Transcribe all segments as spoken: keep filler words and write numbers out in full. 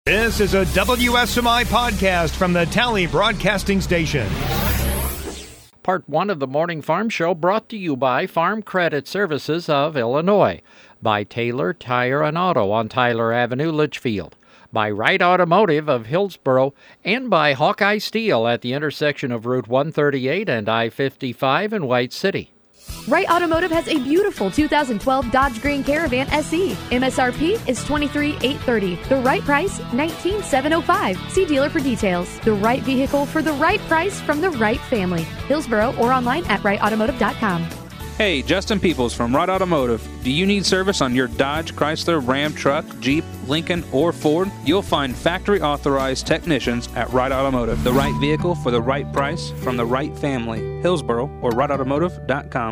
This is a W S M I podcast from the Tally Broadcasting Station. Part one of the Morning Farm Show brought to you by Farm Credit Services of Illinois, by Taylor Tire and Auto on Tyler Avenue, Litchfield, by Wright Automotive of Hillsboro, and by Hawkeye Steel at the intersection of Route one thirty-eight and I fifty-five in White City. Wright Automotive has a beautiful two thousand twelve Dodge Grand Caravan S E. M S R P is twenty-three thousand eight hundred thirty dollars. The right price, nineteen thousand seven hundred five dollars. See dealer for details. The right vehicle for the right price from the right family. Hillsboro or online at wright automotive dot com. Hey, Justin Peoples from Wright Automotive. Do you need service on your Dodge, Chrysler, Ram truck, Jeep, Lincoln, or Ford? You'll find factory-authorized technicians at Wright Automotive. The right vehicle for the right price from the right family. Hillsboro or wright automotive dot com.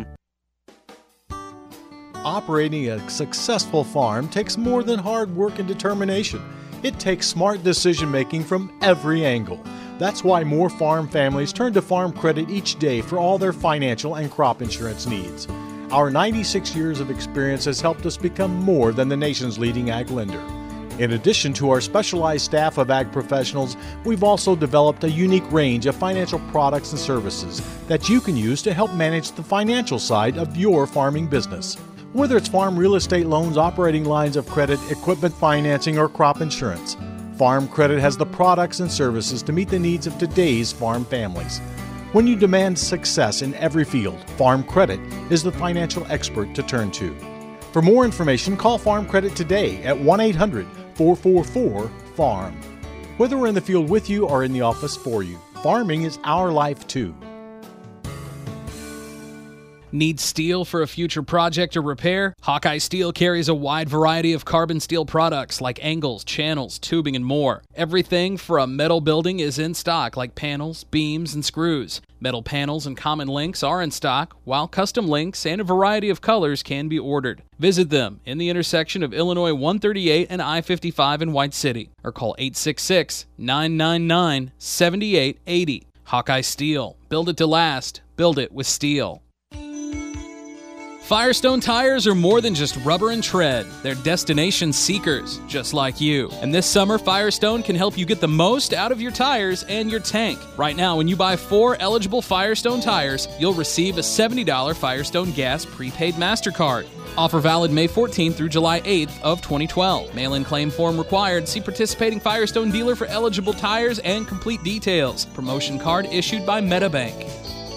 Operating a successful farm takes more than hard work and determination. It takes smart decision-making from every angle. That's why more farm families turn to Farm Credit each day for all their financial and crop insurance needs. Our ninety-six years of experience has helped us become more than the nation's leading ag lender. In addition to our specialized staff of ag professionals, we've also developed a unique range of financial products and services that you can use to help manage the financial side of your farming business. Whether it's farm real estate loans, operating lines of credit, equipment financing, or crop insurance, Farm Credit has the products and services to meet the needs of today's farm families. When you demand success in every field, Farm Credit is the financial expert to turn to. For more information, call Farm Credit today at one eight hundred four four four farm. Whether we're in the field with you or in the office for you, farming is our life too. Need steel for a future project or repair? Hawkeye Steel carries a wide variety of carbon steel products like angles, channels, tubing, and more. Everything for a metal building is in stock, like panels, beams, and screws. Metal panels and common links are in stock, while custom links and a variety of colors can be ordered. Visit them in the intersection of Illinois one thirty-eight and I fifty-five in White City, or call eight six six, nine nine nine, seven eight eight zero. Hawkeye Steel. Build it to last. Build it with steel. Firestone tires are more than just rubber and tread. They're destination seekers, just like you. And this summer, Firestone can help you get the most out of your tires and your tank. Right now, when you buy four eligible Firestone tires, you'll receive a seventy dollars Firestone Gas prepaid MasterCard. Offer valid May fourteenth through July eighth of twenty twelve. Mail-in claim form required. See participating Firestone dealer for eligible tires and complete details. Promotion card issued by MetaBank.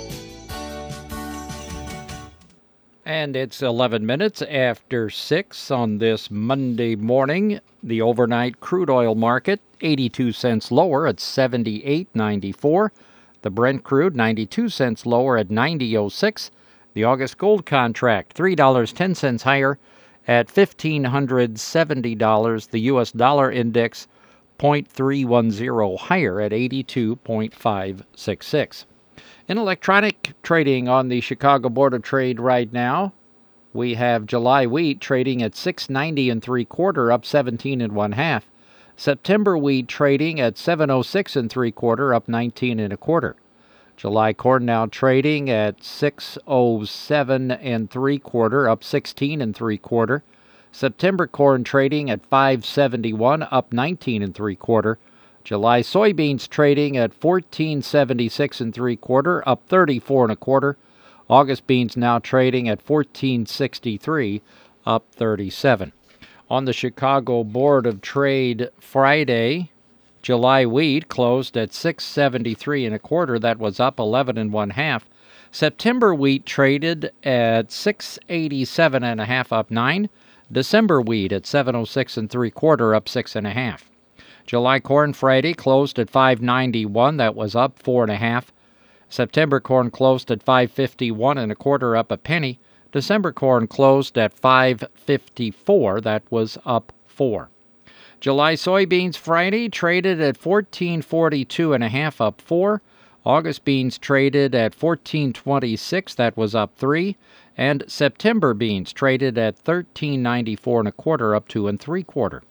And it's eleven minutes after six on this Monday morning. The overnight crude oil market, eighty-two cents lower at seventy-eight ninety-four. The Brent crude, ninety-two cents lower at ninety oh six. The August gold contract, three dollars and ten cents higher at one thousand five hundred seventy dollars. The U S dollar index, zero point three one zero higher at eighty-two point five six six. In electronic trading on the Chicago Board of Trade right now, we have July wheat trading at six ninety and three quarter, up seventeen and one half. September wheat trading at seven oh six and three quarter, up nineteen and a quarter. July corn now trading at six oh seven and three quarter, up sixteen and three quarter. September corn trading at five seventy-one, up nineteen and three quarter. July soybeans trading at fourteen seventy-six and three quarter, up thirty-four and a quarter. August beans now trading at fourteen sixty-three, up thirty-seven. On the Chicago Board of Trade Friday, July wheat closed at six seventy-three and a quarter. That was up eleven and one half. September wheat traded at six eighty-seven and a half, up nine. December wheat at seven oh six and three quarter, up six and a half. July corn Friday closed at five ninety-one. That was up four and a half. September corn closed at five fifty-one and a quarter, up a penny. December corn closed at five fifty-four. That was up four. July soybeans Friday traded at fourteen forty-two and a half, up four. August beans traded at fourteen twenty-six. That was up three. And September beans traded at thirteen ninety-four and a quarter, up two and three quarter.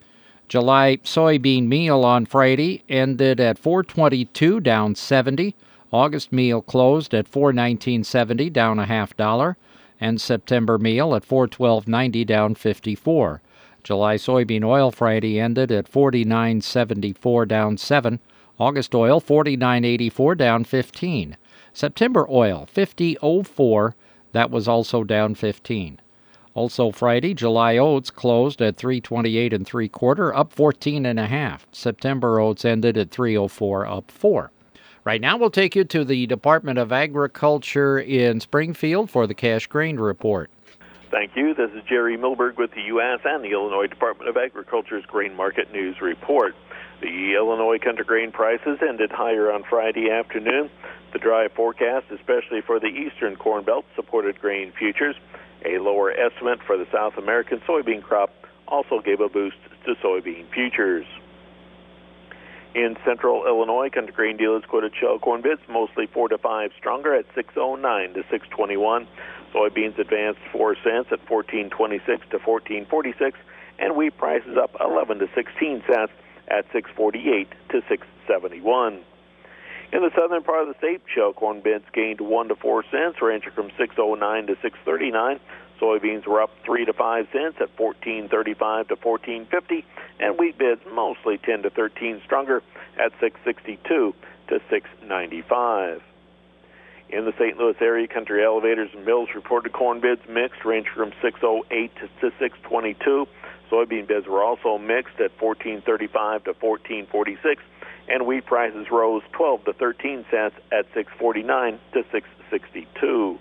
July soybean meal on Friday ended at four twenty-two, down seventy. August meal closed at four nineteen seventy, down a half dollar. And September meal at four twelve ninety, down fifty-four. July soybean oil Friday ended at forty-nine seventy-four, down seven. August oil forty-nine eighty-four, down fifteen. September oil fifty oh four, that was also down fifteen. Also Friday, July oats closed at three twenty-eight and three quarter, up fourteen and a half. September oats ended at three oh four, up four. Right now, we'll take you to the Department of Agriculture in Springfield for the cash grain report. Thank you. This is Jerry Milberg with the U S and the Illinois Department of Agriculture's Grain Market News Report. The Illinois country grain prices ended higher on Friday afternoon. The dry forecast, especially for the eastern corn belt, supported grain futures. A lower estimate for the South American soybean crop also gave a boost to soybean futures. In central Illinois, country grain dealers quoted shell corn bids mostly four to five stronger at six oh nine to six twenty-one. Soybeans advanced four cents at fourteen twenty-six to fourteen forty-six, and wheat prices up eleven to sixteen cents at six forty-eight to six seventy-one. In the southern part of the state, shell corn bids gained one to four cents, ranging from six oh nine to six thirty-nine. Soybeans were up three to five cents at fourteen thirty-five to fourteen fifty, and wheat bids mostly ten to thirteen stronger at six sixty-two to six ninety-five. In the Saint Louis area, country elevators and mills reported corn bids mixed, ranging from six oh eight to six twenty-two. Soybean bids were also mixed at fourteen thirty-five to fourteen forty-six, and wheat prices rose twelve to thirteen cents at six forty-nine to six sixty-two.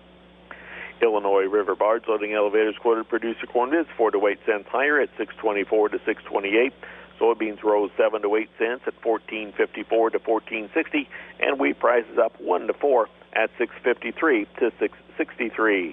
Illinois River barge loading elevators quoted producer corn bids four to eight cents higher at six twenty-four to six twenty-eight. Soybeans rose seven to eight cents at fourteen fifty-four to fourteen sixty, and wheat prices up one to four at six fifty-three to six sixty-three.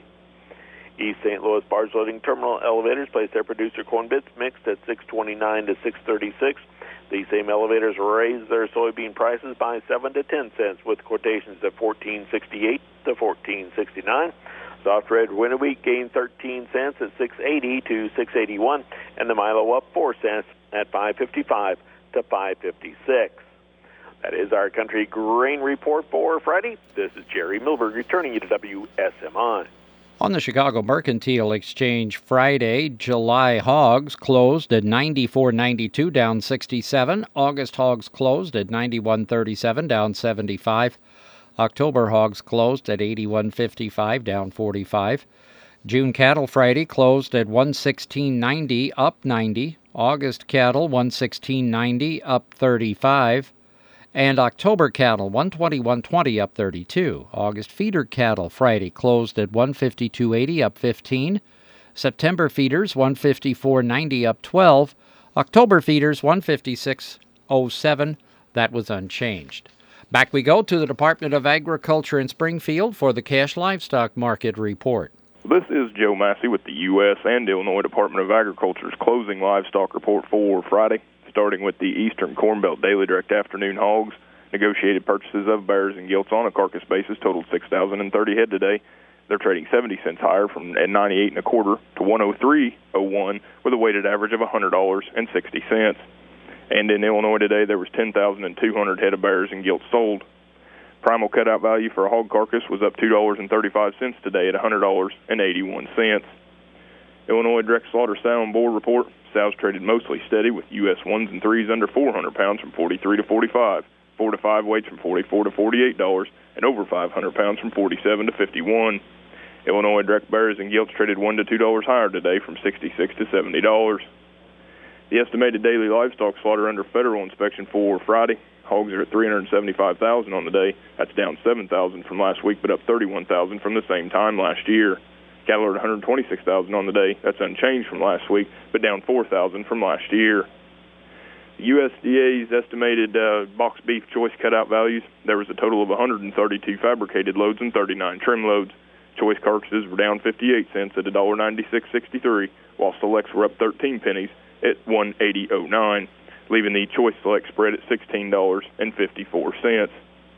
East Saint Louis barge loading terminal elevators placed their producer corn bids mixed at six twenty-nine to six thirty-six. These same elevators raised their soybean prices by seven to ten cents, with quotations at fourteen sixty-eight to fourteen sixty-nine. Soft red winter wheat gained thirteen cents at six eighty to six eighty-one, and the Milo up four cents at five fifty-five to five fifty-six. That is our country grain report for Friday. This is Jerry Milberg returning you to W S M I. On the Chicago Mercantile Exchange Friday, July hogs closed at ninety-four ninety-two, down sixty-seven. August hogs closed at ninety-one thirty-seven, down seventy-five. October hogs closed at eighty-one fifty-five, down forty-five. June cattle Friday closed at one sixteen ninety, up ninety. August cattle one sixteen ninety, up thirty-five. And October cattle one twenty-one twenty, up thirty-two. August feeder cattle Friday closed at one fifty-two eighty, up fifteen. September feeders one fifty-four ninety, up twelve. October feeders one fifty-six oh seven, that was unchanged. Back we go to the Department of Agriculture in Springfield for the cash livestock market report. This is Joe Massey with the U S and Illinois Department of Agriculture's closing livestock report for Friday, starting with the Eastern Corn Belt Daily Direct Afternoon Hogs. Negotiated purchases of bears and gilts on a carcass basis totaled six thousand thirty head today. They're trading seventy cents higher from at ninety-eight and a quarter to one oh three oh one with a weighted average of one hundred dollars and sixty cents. And in Illinois today, there was ten thousand two hundred head of bears and gilts sold. Primal cutout value for a hog carcass was up two dollars and thirty-five cents today at one hundred dollars and eighty-one cents. Illinois Direct Slaughter Sow and Boar report. Sows traded mostly steady with U S ones and threes under four hundred pounds from forty-three to forty-five, four to five weights from forty-four to forty-eight dollars, and over five hundred pounds from forty-seven to fifty-one. Illinois Direct Bears and Gilts traded one to two dollars higher today from sixty-six to seventy dollars. The estimated daily livestock slaughter under federal inspection for Friday. Hogs are at three hundred seventy-five thousand on the day. That's down seven thousand from last week, but up thirty-one thousand from the same time last year. Cattle are at one hundred twenty-six thousand on the day. That's unchanged from last week, but down four thousand from last year. The U S D A's estimated uh, box beef choice cutout values, there was a total of one hundred thirty-two fabricated loads and thirty-nine trim loads. Choice carcasses were down fifty-eight cents at one ninety-six sixty-three, while selects were up thirteen pennies at one eighty oh nine, leaving the choice select spread at sixteen dollars and fifty-four cents.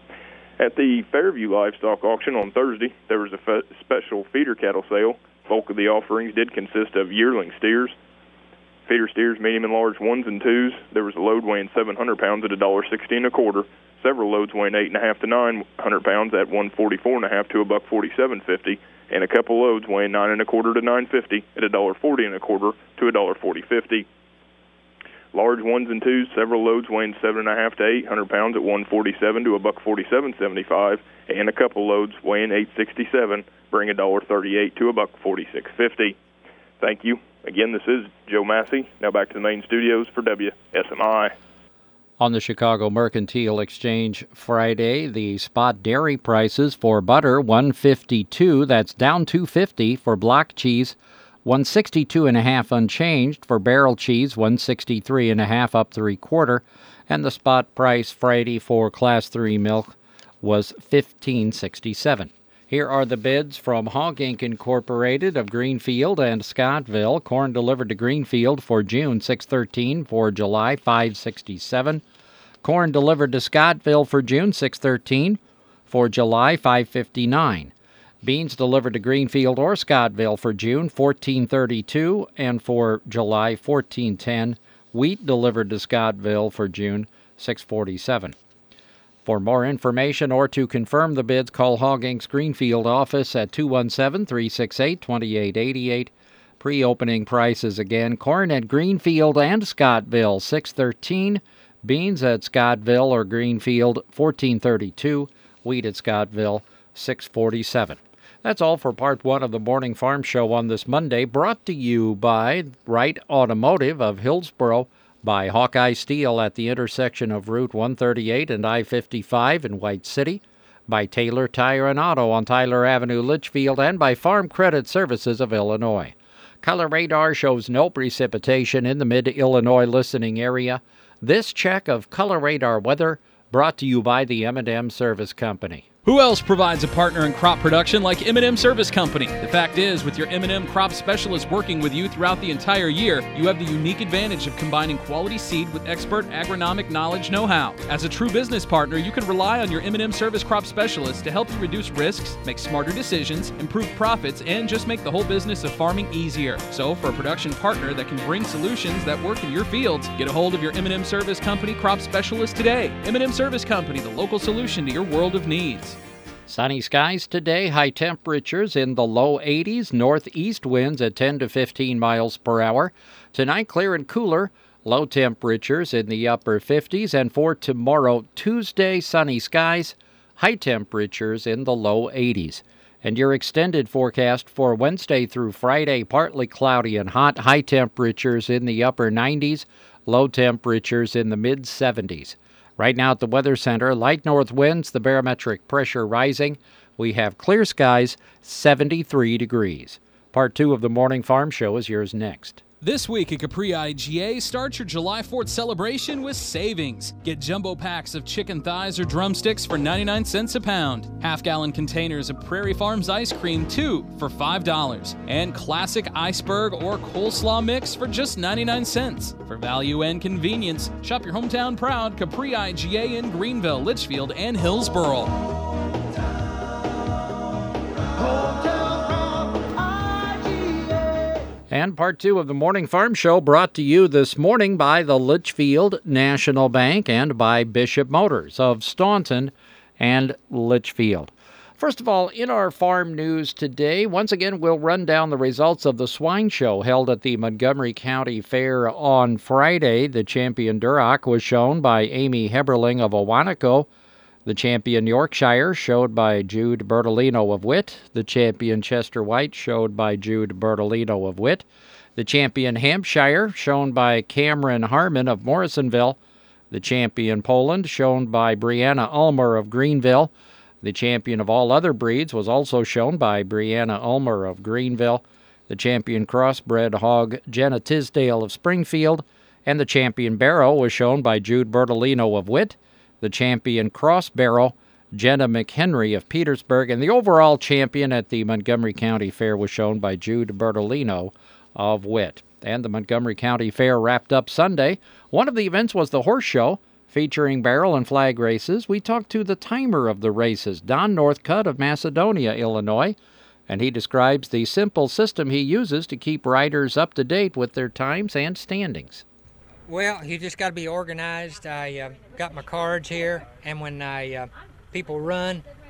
At the Fairview Livestock Auction on Thursday, there was a fe- special feeder cattle sale. Bulk of the offerings did consist of yearling steers. Feeder steers, medium and large ones and twos. There was a load weighing seven hundred pounds at one dollar sixty and a quarter. Several loads weighing eight and a half to nine hundred pounds at one forty-four and a half to a buck forty-seven fifty, and a couple loads weighing nine and a quarter to nine fifty at a dollar forty and a quarter to a dollar forty fifty. Large ones and twos, several loads weighing seven and a half to eight hundred pounds at one forty-seven to a buck forty-seven seventy-five, and a couple loads weighing eight sixty-seven bring a dollar thirty-eight to a buck forty-six fifty. Thank you. Again, this is Joe Massey. Now back to the main studios for W S M I. On the Chicago Mercantile Exchange Friday, the spot dairy prices for butter one fifty-two, that's down two fifty for block cheese, one sixty-two and a half unchanged for barrel cheese, one sixty-three and a half up three quarter, and the spot price Friday for class three milk was fifteen sixty-seven. Here are the bids from Hog Incorporated. Incorporated of Greenfield and Scottville. Corn delivered to Greenfield for June six thirteen, for July five sixty-seven. Corn delivered to Scottville for June six thirteen, for July five fifty-nine. Beans delivered to Greenfield or Scottville for June fourteen thirty-two, and for July fourteen ten. Wheat delivered to Scottville for June six forty-seven. For more information or to confirm the bids, call Hog Incorporated's Greenfield office at two one seven, three six eight, two eight eight eight. Pre-opening prices again. Corn at Greenfield and Scottville, six thirteen. Beans at Scottville or Greenfield, fourteen thirty-two. Wheat at Scottville, six forty-seven. That's all for part one of the Morning Farm Show on this Monday, brought to you by Wright Automotive of Hillsboro, by Hawkeye Steel at the intersection of Route one thirty-eight and I fifty-five in White City, by Taylor Tire and Auto on Tyler Avenue, Litchfield, and by Farm Credit Services of Illinois. Color radar shows no precipitation in the mid-Illinois listening area. This check of color radar weather brought to you by the M and M Service Company. Who else provides a partner in crop production like M and M Service Company? The fact is, with your M and M crop specialist working with you throughout the entire year, you have the unique advantage of combining quality seed with expert agronomic knowledge know-how. As a true business partner, you can rely on your M and M Service crop specialist to help you reduce risks, make smarter decisions, improve profits, and just make the whole business of farming easier. So, for a production partner that can bring solutions that work in your fields, get a hold of your M and M Service Company crop specialist today. M and M Service Company, the local solution to your world of needs. Sunny skies today, high temperatures in the low eighties, northeast winds at ten to fifteen miles per hour. Tonight, clear and cooler, low temperatures in the upper fifties. And for tomorrow, Tuesday, sunny skies, high temperatures in the low eighties. And your extended forecast for Wednesday through Friday, partly cloudy and hot, high temperatures in the upper nineties, low temperatures in the mid seventies. Right now at the Weather Center, light north winds, the barometric pressure rising. We have clear skies, seventy-three degrees. Part two of the Morning Farm Show is yours next. This week at Capri I G A, start your July fourth celebration with savings. Get jumbo packs of chicken thighs or drumsticks for ninety-nine cents a pound. Half-gallon containers of Prairie Farms ice cream, two for five dollars. And classic iceberg or coleslaw mix for just ninety-nine cents. For value and convenience, shop your hometown proud Capri I G A in Greenville, Litchfield, and Hillsboro. And part two of the Morning Farm Show brought to you this morning by the Litchfield National Bank and by Bishop Motors of Staunton and Litchfield. First of all, in our farm news today, once again, we'll run down the results of the swine show held at the Montgomery County Fair on Friday. The champion Duroc was shown by Amy Heberling of Owanaco. The champion Yorkshire showed by Jude Bertolino of Witt. The champion Chester White showed by Jude Bertolino of Witt. The champion Hampshire shown by Cameron Harmon of Morrisonville. The champion Poland shown by Brianna Ulmer of Greenville. The champion of all other breeds was also shown by Brianna Ulmer of Greenville. The champion crossbred hog Jenna Tisdale of Springfield. And the champion barrow was shown by Jude Bertolino of Witt. The champion cross barrow, Jenna McHenry of Petersburg, and the overall champion at the Montgomery County Fair was shown by Jude Bertolino of Witt. And the Montgomery County Fair wrapped up Sunday. One of the events was the horse show, featuring barrel and flag races. We talked to the timer of the races, Don Northcutt of Macedonia, Illinois, and he describes the simple system he uses to keep riders up to date with their times and standings. Well, you just got to be organized. I uh, got my cards here, and when I uh, people run,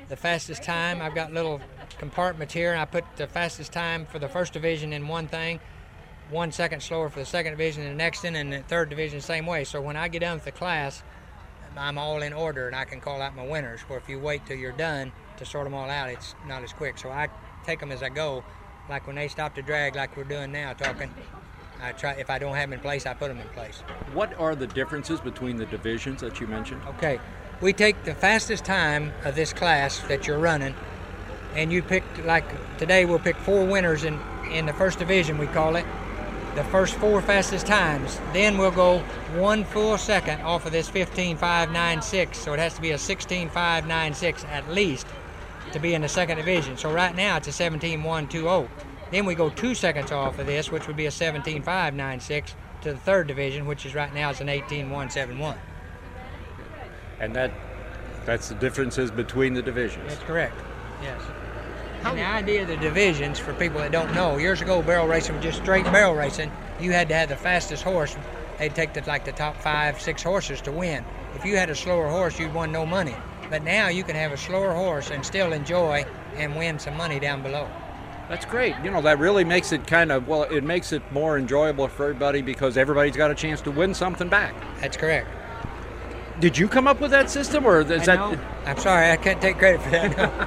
the fastest time. I've got little compartments here, and I put the fastest time for the first division in one thing, one second slower for the second division in the next one, and the third division the same way. So when I get done with the class, I'm all in order, and I can call out my winners, where if you wait till you're done to sort them all out, it's not as quick. So I take them as I go. Like when they stop to drag, like we're doing now, talking, I try. If I don't have them in place, I put them in place. What are the differences between the divisions that you mentioned? Okay, we take the fastest time of this class that you're running, and you pick, like today we'll pick four winners in, in the first division, we call it, the first four fastest times. Then we'll go one full second off of this fifteen five nine six, so it has to be a sixteen five nine six at least to be in the second division. So right now it's a seventeen one two zero. Then we go two seconds off of this, which would be a seventeen five nine six, to the third division, which is right now is an eighteen one seven one. And that that's the differences between the divisions. That's correct, yes. And the idea of the divisions, for people that don't know, years ago barrel racing was just straight barrel racing. You had to have the fastest horse. They'd take the, like the top five, six horses to win. If you had a slower horse, you'd won no money. But now you can have a slower horse and still enjoy and win some money down below. That's great. You know, that really makes it kind of, well, it makes it more enjoyable for everybody because everybody's got a chance to win something back. That's correct. Did you come up with that system, or is I that? know. I'm sorry, I can't take credit for that. No.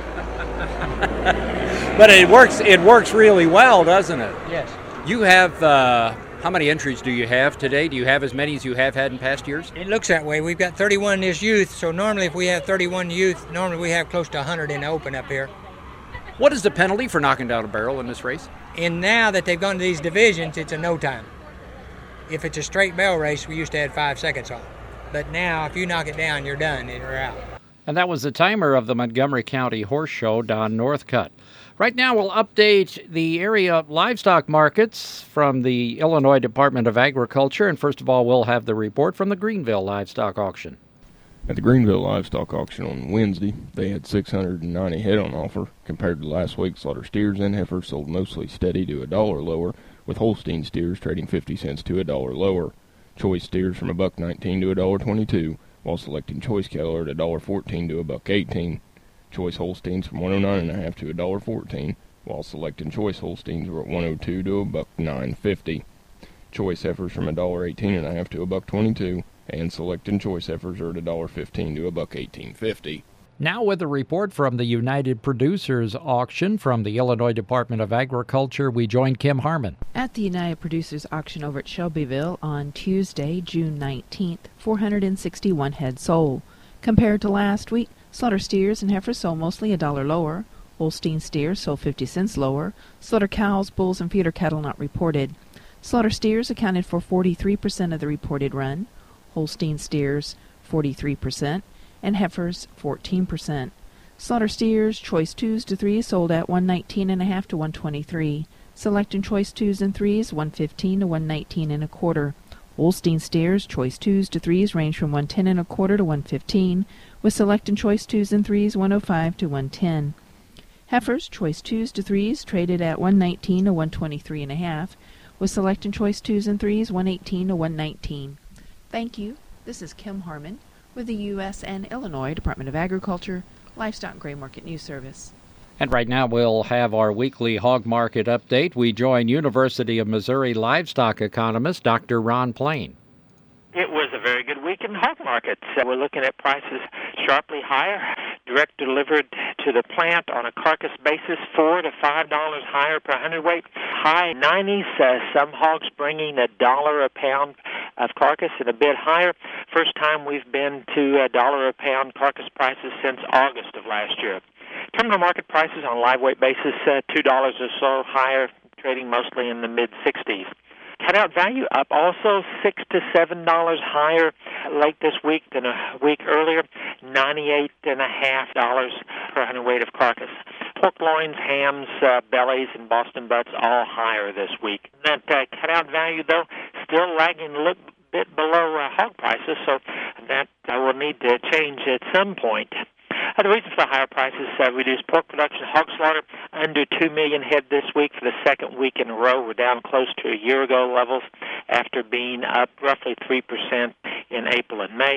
But it works. It works really well, doesn't it? Yes. You have uh, how many entries do you have today? Do you have as many as you have had in past years? It looks that way. We've got thirty-one in this youth. So normally, if we have thirty-one youth, normally we have close to one hundred in the open up here. What is the penalty for knocking down a barrel in this race? And now that they've gone to these divisions, it's a no time. If it's a straight barrel race, we used to add five seconds on. But now, if you knock it down, you're done. You're out. And that was the timer of the Montgomery County Horse Show, Don Northcutt. Right now, we'll update the area livestock markets from the Illinois Department of Agriculture. And first of all, we'll have the report from the Greenville Livestock Auction. At the Greenville Livestock Auction on Wednesday, they had six hundred ninety head on offer. Compared to last week, slaughter steers and heifers sold mostly steady to a dollar lower, with Holstein steers trading fifty cents to a dollar lower. Choice steers from a buck nineteen to a dollar twenty-two, while selecting choice cattle are at a dollar fourteen to a buck eighteen. Choice Holsteins from one oh nine and a half to a dollar fourteen, while selecting choice Holsteins were at one oh two to a buck nine fifty. Choice heifers from a dollar eighteen and a half to a buck twenty-two, and selecting choice heifers are at a dollar fifteen to a buck eighteen fifty. Now with a report from the United Producers Auction from the Illinois Department of Agriculture, we join Kim Harmon. At the United Producers Auction over at Shelbyville on Tuesday, June nineteenth, four hundred sixty-one head sold. Compared to last week, slaughter steers and heifers sold mostly a dollar lower. Holstein steers sold fifty cents lower. Slaughter cows, bulls, and feeder cattle not reported. Slaughter steers accounted for forty-three percent of the reported run. Holstein steers, forty-three percent. And heifers, fourteen percent. Slaughter steers, choice twos to threes sold at one nineteen and a half to one twenty-three. Selecting choice twos and threes, one fifteen to one nineteen and a quarter. Holstein steers, choice twos to threes range from one ten and a quarter to one fifteen, with selecting choice twos and threes, one oh five to one ten. Heifers, choice twos to threes traded at one nineteen to one twenty-three and a half, with selecting choice twos and threes, one eighteen to one nineteen. Thank you. This is Kim Harmon with the U S and Illinois Department of Agriculture Livestock Gray Market News Service. And right now we'll have our weekly hog market update. We join University of Missouri livestock economist Doctor Ron Plain. It was a very good week in hog markets. Uh, we're looking at prices sharply higher, direct delivered to the plant on a carcass basis, four to five dollars higher per hundredweight. High nineties, uh, some hogs bringing a dollar a pound of carcass and a bit higher. First time we've been to a dollar a pound carcass prices since August of last year. Terminal market prices on live weight basis, uh, two dollars or so higher, trading mostly in the mid sixties. Cutout value up also six to seven dollars higher late this week than a week earlier, ninety-eight and a half dollars per hundredweight of carcass. Pork loins, hams, uh, bellies, and Boston butts all higher this week. That uh, cutout value though still lagging a little bit below uh, hog prices, so that uh, will need to change at some point. Uh, the reason for higher prices, uh, reduced pork production, hog slaughter, under two million head this week for the second week in a row. We're down close to a year ago levels after being up roughly three percent in April and May.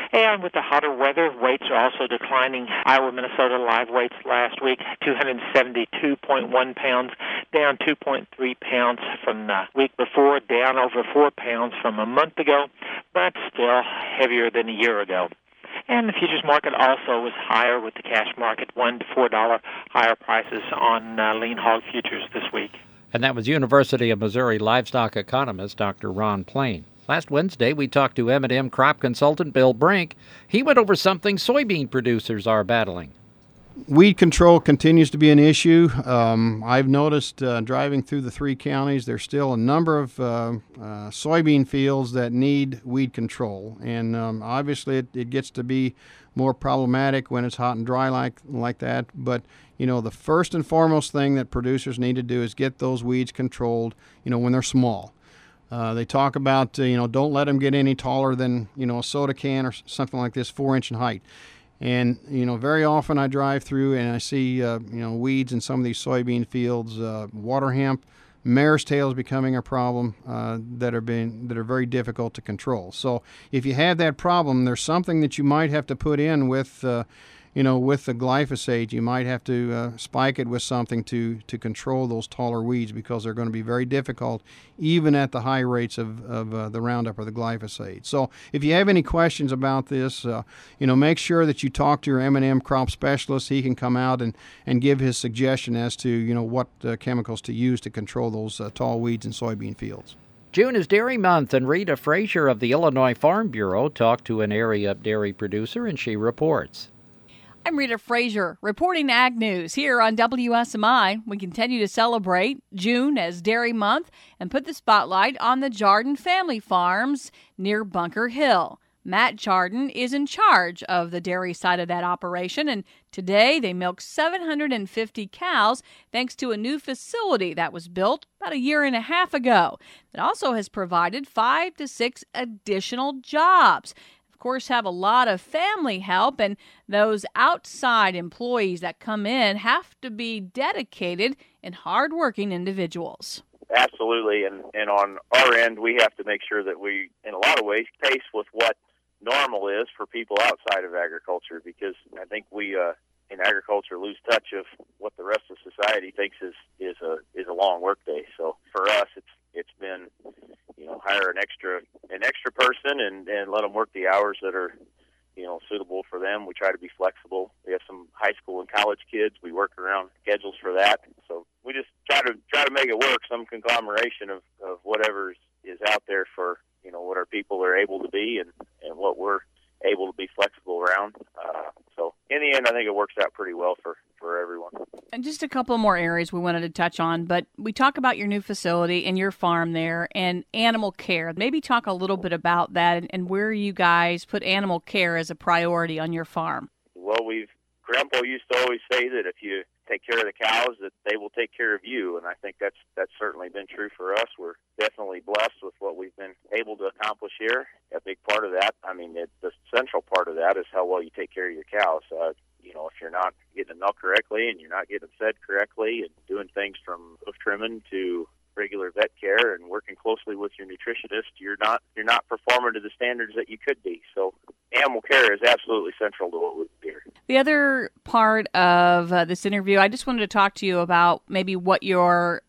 And with the hotter weather, weights are also declining. Iowa, Minnesota live weights last week, two hundred seventy-two point one pounds, down two point three pounds from the week before, down over four pounds from a month ago, but still heavier than a year ago. And the futures market also was higher with the cash market, one to four dollar higher prices on uh, lean hog futures this week. And that was University of Missouri livestock economist Doctor Ron Plain. Last Wednesday, we talked to M and M crop consultant Bill Brink. He went over something soybean producers are battling. Weed control continues to be an issue. Um, I've noticed uh, driving through the three counties, there's still a number of uh, uh, soybean fields that need weed control. And um, obviously it, it gets to be more problematic when it's hot and dry like like that. But, you know, the first and foremost thing that producers need to do is get those weeds controlled, you know, when they're small. Uh, they talk about, uh, you know, don't let them get any taller than, you know, a soda can or something like this, four inch in height. And, you know, very often I drive through and I see, uh, you know, weeds in some of these soybean fields, uh, water hemp, mare's tail is becoming a problem uh, that are being that are very difficult to control. So if you have that problem, there's something that you might have to put in with, uh, you know, with the glyphosate. You might have to uh, spike it with something to to control those taller weeds because they're going to be very difficult, even at the high rates of, of uh, the Roundup or the glyphosate. So if you have any questions about this, uh, you know, make sure that you talk to your M and M crop specialist. He can come out and, and give his suggestion as to, you know, what uh, chemicals to use to control those uh, tall weeds in soybean fields. June is Dairy Month, and Rita Frazier of the Illinois Farm Bureau talked to an area dairy producer, and she reports. I'm Rita Frazier, reporting Ag News here on W S M I. We continue to celebrate June as Dairy Month and put the spotlight on the Jardin family farms near Bunker Hill. Matt Jardin is in charge of the dairy side of that operation, and today they milk seven hundred fifty cows thanks to a new facility that was built about a year and a half ago. That also has provided five to six additional jobs. Of course, have a lot of family help, and those outside employees that come in have to be dedicated and hardworking individuals. Absolutely, and, and on our end, we have to make sure that we, in a lot of ways, pace with what normal is for people outside of agriculture, because I think we, uh, in agriculture, lose touch of what the rest of society thinks is, is a is a long workday. So for us, it's it's been, you know, hire an extra an extra person and, and let them work the hours that are, you know, suitable for them. We try to be flexible. We have some high school and college kids. We work around schedules for that. So we just try to try to make it work, some conglomeration of, of whatever is out there for, you know, what our people are able to be and, and what we're able to be flexible around. Uh, so in the end, I think it works out pretty well for, for everyone. And just a couple more areas we wanted to touch on, but we talk about your new facility and your farm there and animal care. Maybe talk a little bit about that and, and where you guys put animal care as a priority on your farm. Well, we've Grandpa used to always say that if you take care of the cows, that they will take care of you, and I think that's that's certainly been true for us. We're definitely blessed with what we've been able to accomplish here. A big part of that, I mean, it, the central part of that is how well you take care of your cows. Uh, you know, if you're not getting them milked correctly and you're not getting them fed correctly and doing things from hoof trimming to regular vet care and working closely with your nutritionist, you're not you're not performing to the standards that you could be. So animal care is absolutely central to what we do here. The other part of uh, this interview, I just wanted to talk to you about maybe what your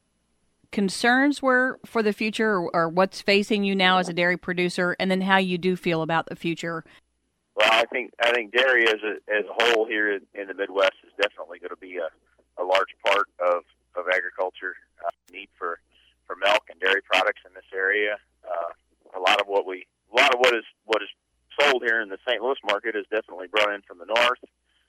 concerns were for the future or, or what's facing you now as a dairy producer, and then how you do feel about the future. Well, I think I think dairy as a as a whole here in, in the Midwest is definitely going to be a, a large part of, of agriculture. Uh, need for, for milk and dairy products in this area. Uh, a lot of what we a lot of what is what is sold here in the Saint Louis market is definitely brought in from the north.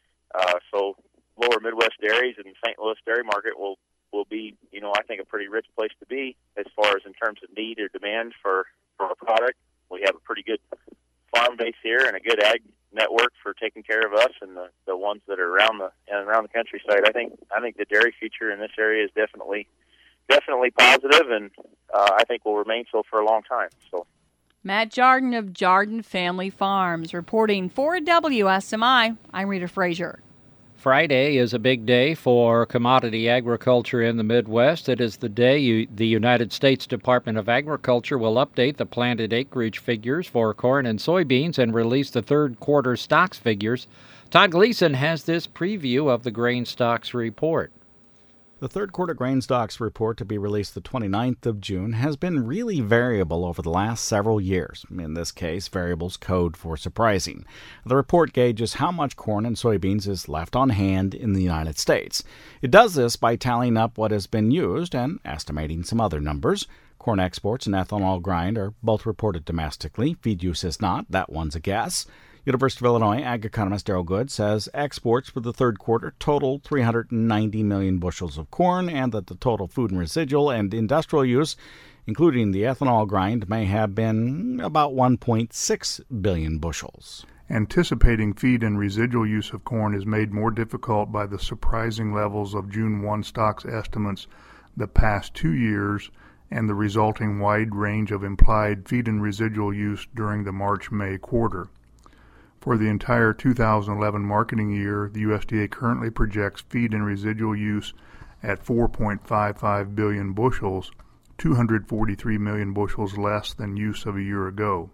Uh, so lower Midwest dairies and Saint Louis dairy market will will be, you know, I think a pretty rich place to be as far as in terms of need or demand for, for a product. We have a pretty good farm base here and a good ag network for taking care of us and the, the ones that are around the and around the countryside. I think I think the dairy future in this area is definitely definitely positive, and uh, I think will remain so for a long time. So, Matt Jardin of Jardin Family Farms reporting for W S M I. I'm Rita Frazier. Friday is a big day for commodity agriculture in the Midwest. It is the day you, the United States Department of Agriculture will update the planted acreage figures for corn and soybeans and release the third quarter stocks figures. Todd Gleason has this preview of the grain stocks report. The third quarter grain stocks report, to be released the twenty-ninth of June, has been really variable over the last several years. In this case, variables code for surprising. The report gauges how much corn and soybeans is left on hand in the United States. It does this by tallying up what has been used and estimating some other numbers. Corn exports and ethanol grind are both reported domestically. Feed use is not. That one's a guess. University of Illinois ag economist Darrell Good says exports for the third quarter totaled three hundred ninety million bushels of corn, and that the total food and residual and industrial use, including the ethanol grind, may have been about one point six billion bushels. Anticipating feed and residual use of corn is made more difficult by the surprising levels of June first stocks estimates the past two years and the resulting wide range of implied feed and residual use during the March-May quarter. For the entire two thousand eleven marketing year, the U S D A currently projects feed and residual use at four point five five billion bushels, two hundred forty-three million bushels less than use of a year ago.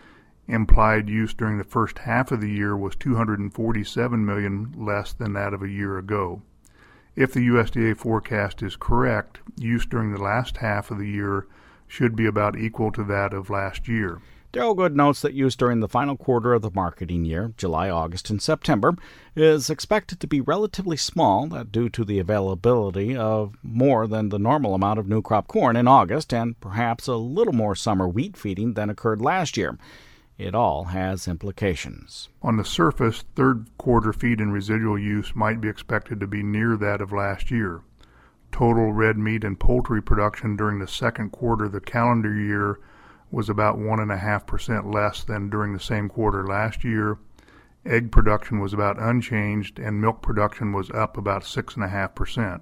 Implied use during the first half of the year was two hundred forty-seven million less than that of a year ago. If the U S D A forecast is correct, use during the last half of the year should be about equal to that of last year. Darrell Good notes that use during the final quarter of the marketing year, July, August, and September, is expected to be relatively small due to the availability of more than the normal amount of new crop corn in August and perhaps a little more summer wheat feeding than occurred last year. It all has implications. On the surface, third quarter feed and residual use might be expected to be near that of last year. Total red meat and poultry production during the second quarter of the calendar year was about one point five percent less than during the same quarter last year. Egg production was about unchanged, and milk production was up about six point five percent.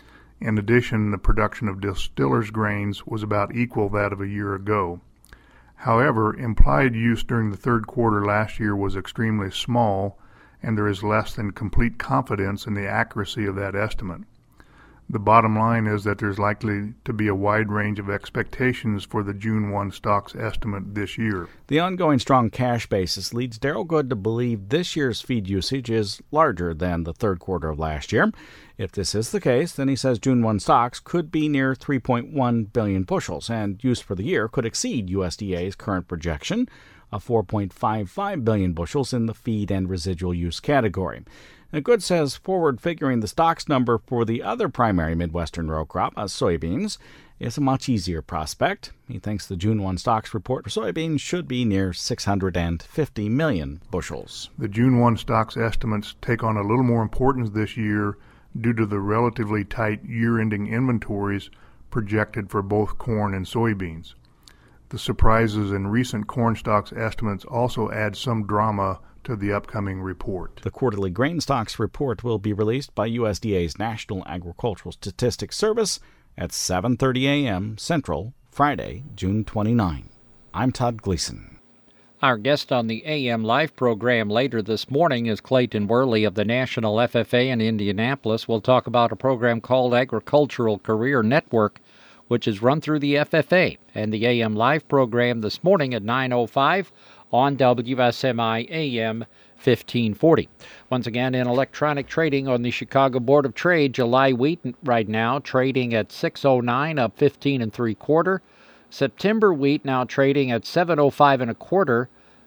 In addition, the production of distillers' grains was about equal that of a year ago. However, implied use during the third quarter last year was extremely small, and there is less than complete confidence in the accuracy of that estimate. The bottom line is that there's likely to be a wide range of expectations for the June first stocks estimate this year. The ongoing strong cash basis leads Darrell Good to believe this year's feed usage is larger than the third quarter of last year. If this is the case, then he says June first stocks could be near three point one billion bushels, and use for the year could exceed U S D A's current projection of four point five five billion bushels in the feed and residual use category. Now, Good says forward figuring the stocks number for the other primary Midwestern row crop, uh, soybeans, is a much easier prospect. He thinks the June first stocks report for soybeans should be near six hundred fifty million bushels. The June first stocks estimates take on a little more importance this year due to the relatively tight year-ending inventories projected for both corn and soybeans. The surprises in recent corn stocks estimates also add some drama to the upcoming report. The quarterly grain stocks report will be released by U S D A's National Agricultural Statistics Service at seven thirty a.m. Central, Friday, June twenty-ninth. I'm Todd Gleason. Our guest on the A M Live program later this morning is Clayton Worley of the National F F A in Indianapolis. We'll talk about a program called Agricultural Career Network, which is run through the F F A, and the A M Live program this morning at nine oh five on W S M I A M fifteen forty. Once again, in electronic trading on the Chicago Board of Trade, July wheat right now trading at six oh nine, up fifteen and three quarter. September wheat now trading at seven oh five and a quarter.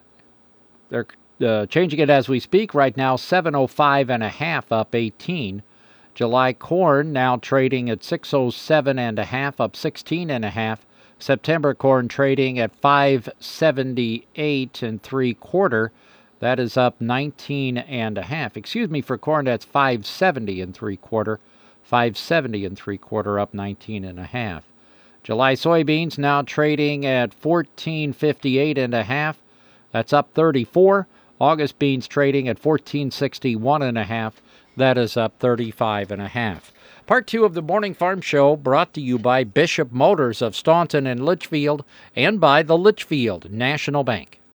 They're uh, changing it as we speak right now, seven oh five and a half, up eighteen. July corn now trading at six oh seven and a half, up sixteen and a half. September corn trading at five seventy-eight and three quarter. That is up nineteen and a half. Excuse me, for corn that's five seventy and three quarter. five seventy and three quarter, up nineteen and a half. July soybeans now trading at fourteen fifty-eight and a half. That's up thirty-four. August beans trading at fourteen sixty-one and a half. That is up thirty-five and a half. Part two of the Morning Farm Show brought to you by Bishop Motors of Staunton and Litchfield and by the Litchfield National Bank.